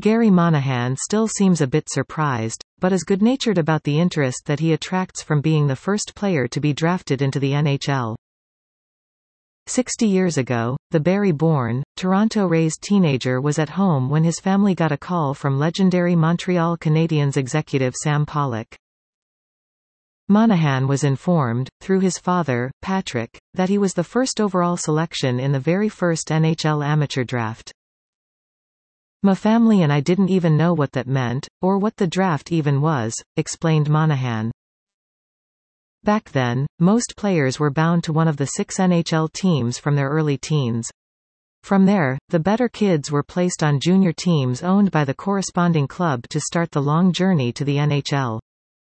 Gary Monahan still seems a bit surprised, but is good-natured about the interest that he attracts from being the first player to be drafted into the NHL. 60 years ago, the Barrie-born, Toronto-raised teenager was at home when his family got a call from legendary Montreal Canadiens executive Sam Pollock. Monahan was informed, through his father, Patrick, that he was the first overall selection in the very first NHL amateur draft. "My family and I didn't even know what that meant, or what the draft even was," explained Monahan. Back then, most players were bound to one of the 6 NHL teams from their early teens. From there, the better kids were placed on junior teams owned by the corresponding club to start the long journey to the NHL.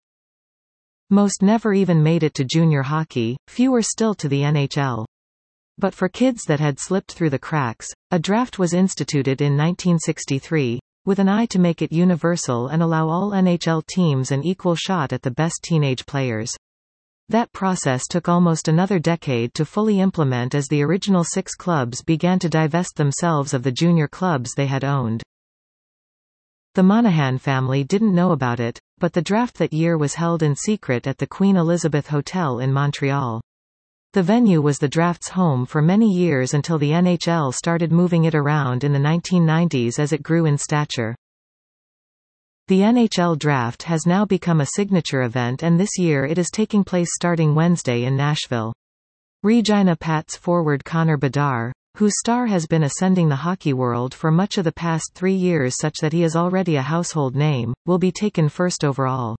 Most never even made it to junior hockey, fewer still to the NHL. But for kids that had slipped through the cracks, a draft was instituted in 1963, with an eye to make it universal and allow all NHL teams an equal shot at the best teenage players. That process took almost another decade to fully implement as the original 6 clubs began to divest themselves of the junior clubs they had owned. The Monahan family didn't know about it, but the draft that year was held in secret at the Queen Elizabeth Hotel in Montreal. The venue was the draft's home for many years until the NHL started moving it around in the 1990s as it grew in stature. The NHL Draft has now become a signature event, and this year it is taking place starting Wednesday in Nashville. Regina Pats forward Connor Bedard, whose star has been ascending the hockey world for much of the past 3 years such that he is already a household name, will be taken first overall.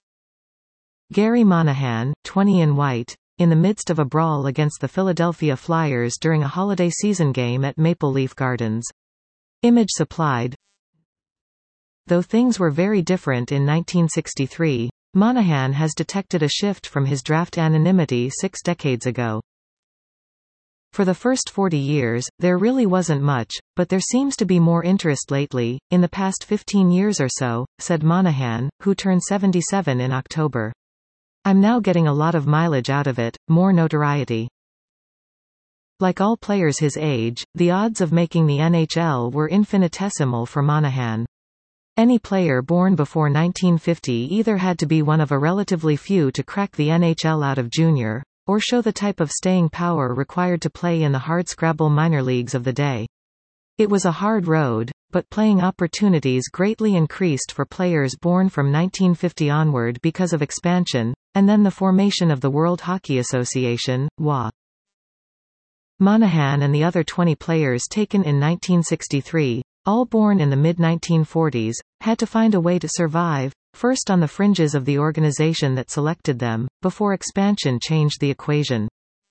Gary Monahan, 20 in white, in the midst of a brawl against the Philadelphia Flyers during a holiday season game at Maple Leaf Gardens. Image supplied. Though things were very different in 1963, Monahan has detected a shift from his draft anonymity 6 decades ago. For the first 40 years, there really wasn't much, but there seems to be more interest lately, in the past 15 years or so, said Monahan, who turned 77 in October. "I'm now getting a lot of mileage out of it, more notoriety." Like all players his age, the odds of making the NHL were infinitesimal for Monahan. Any player born before 1950 either had to be one of a relatively few to crack the NHL out of junior, or show the type of staying power required to play in the hardscrabble minor leagues of the day. It was a hard road, but playing opportunities greatly increased for players born from 1950 onward because of expansion, and then the formation of the World Hockey Association, WHA. Monahan and the other 20 players taken in 1963, all born in the mid-1940s, had to find a way to survive, first on the fringes of the organization that selected them, before expansion changed the equation.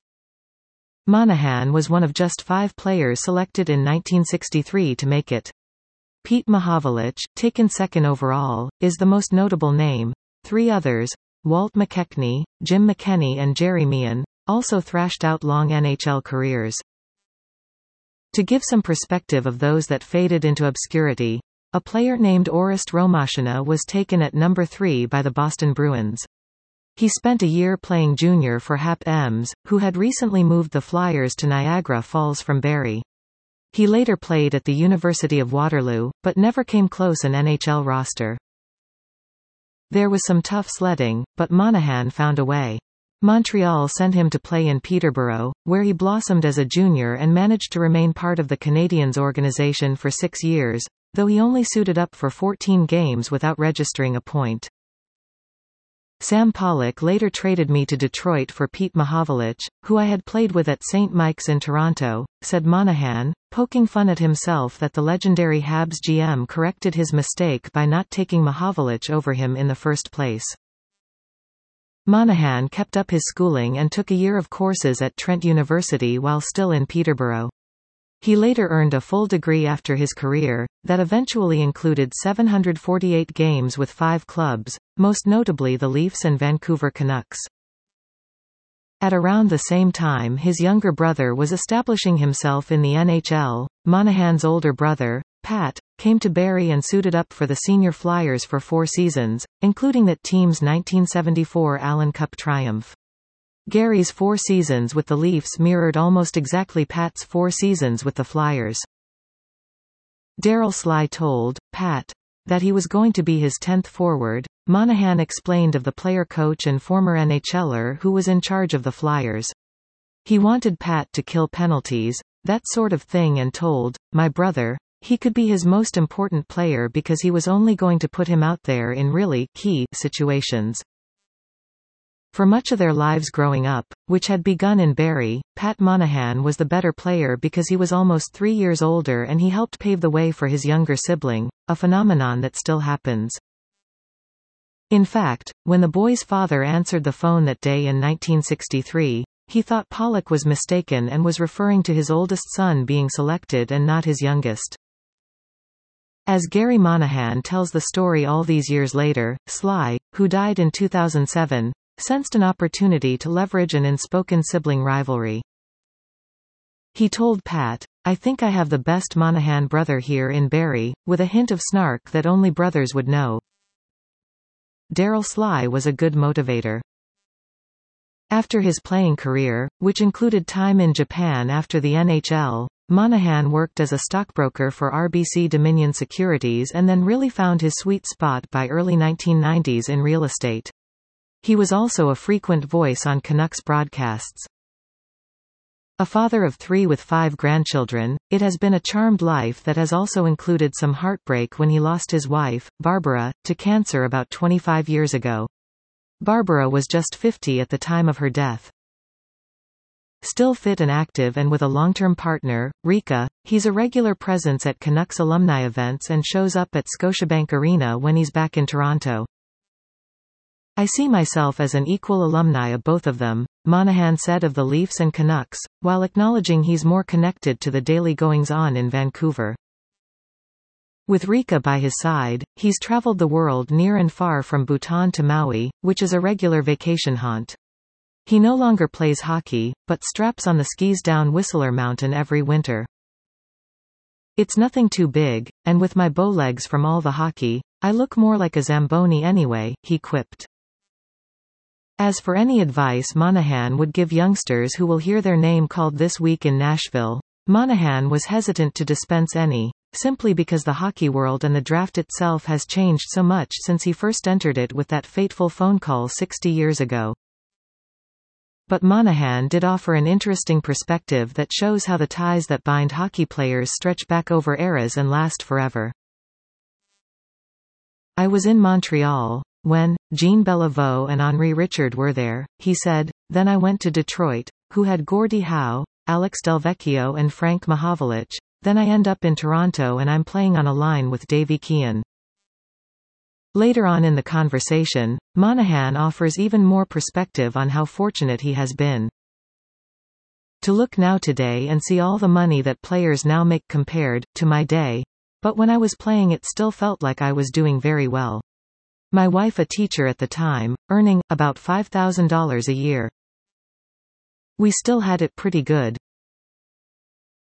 Monahan was one of just 5 players selected in 1963 to make it. Pete Mahovlich, taken 2nd overall, is the most notable name. 3 others, Walt McKechnie, Jim McKenney and Jerry Meehan, also thrashed out long NHL careers. To give some perspective of those that faded into obscurity, a player named Orest Romashina was taken at number 3 by the Boston Bruins. He spent a year playing junior for Hap Emms, who had recently moved the Flyers to Niagara Falls from Barrie. He later played at the University of Waterloo, but never came close an NHL roster. There was some tough sledding, but Monahan found a way. Montreal sent him to play in Peterborough, where he blossomed as a junior and managed to remain part of the Canadiens organization for 6 years, though he only suited up for 14 games without registering a point. Sam Pollock later traded me to Detroit for Pete Mahovlich, who I had played with at St. Mike's in Toronto, said Monahan, poking fun at himself that the legendary Habs GM corrected his mistake by not taking Mahovlich over him in the first place. Monahan kept up his schooling and took a year of courses at Trent University while still in Peterborough. He later earned a full degree after his career, that eventually included 748 games with 5 clubs, most notably the Leafs and Vancouver Canucks. At around the same time his younger brother was establishing himself in the NHL, Monahan's older brother, Pat, came to Barrie and suited up for the Senior Flyers for 4 seasons, including that team's 1974 Allen Cup triumph. Gary's 4 seasons with the Leafs mirrored almost exactly Pat's 4 seasons with the Flyers. Darryl Sly told Pat that he was going to be his 10th forward. Monahan explained of the player coach and former NHLer who was in charge of the Flyers. He wanted Pat to kill penalties, that sort of thing, and told my brother he could be his most important player because he was only going to put him out there in really key situations. For much of their lives growing up, which had begun in Barrie, Pat Monahan was the better player because he was almost 3 years older and he helped pave the way for his younger sibling, a phenomenon that still happens. In fact, when the boy's father answered the phone that day in 1963, he thought Pollock was mistaken and was referring to his oldest son being selected and not his youngest. As Gary Monahan tells the story all these years later, Sly, who died in 2007, sensed an opportunity to leverage an unspoken sibling rivalry. He told Pat, "I think I have the best Monahan brother here in Barrie," with a hint of snark that only brothers would know. Darryl Sly was a good motivator. After his playing career, which included time in Japan after the NHL, Monahan worked as a stockbroker for RBC Dominion Securities and then really found his sweet spot by early 1990s in real estate. He was also a frequent voice on Canucks broadcasts. A father of 3 with 5 grandchildren, it has been a charmed life that has also included some heartbreak when he lost his wife, Barbara, to cancer about 25 years ago. Barbara was just 50 at the time of her death. Still fit and active and with a long-term partner, Rika, he's a regular presence at Canucks alumni events and shows up at Scotiabank Arena when he's back in Toronto. "I see myself as an equal alumni of both of them," Monahan said of the Leafs and Canucks, while acknowledging he's more connected to the daily goings-on in Vancouver. With Rika by his side, he's traveled the world near and far from Bhutan to Maui, which is a regular vacation haunt. He no longer plays hockey, but straps on the skis down Whistler Mountain every winter. "It's nothing too big, and with my bow legs from all the hockey, I look more like a Zamboni anyway," he quipped. As for any advice Monahan would give youngsters who will hear their name called this week in Nashville, Monahan was hesitant to dispense any, simply because the hockey world and the draft itself has changed so much since he first entered it with that fateful phone call 60 years ago. But Monahan did offer an interesting perspective that shows how the ties that bind hockey players stretch back over eras and last forever. "I was in Montreal when Jean Beliveau and Henri Richard were there," he said. "Then I went to Detroit, who had Gordie Howe, Alex Delvecchio and Frank Mahovlich. Then I end up in Toronto and I'm playing on a line with Davy Keehan." Later on in the conversation, Monahan offers even more perspective on how fortunate he has been. "To look now today and see all the money that players now make compared to my day. But when I was playing it still felt like I was doing very well. My wife a teacher at the time, earning about $5,000 a year. We still had it pretty good,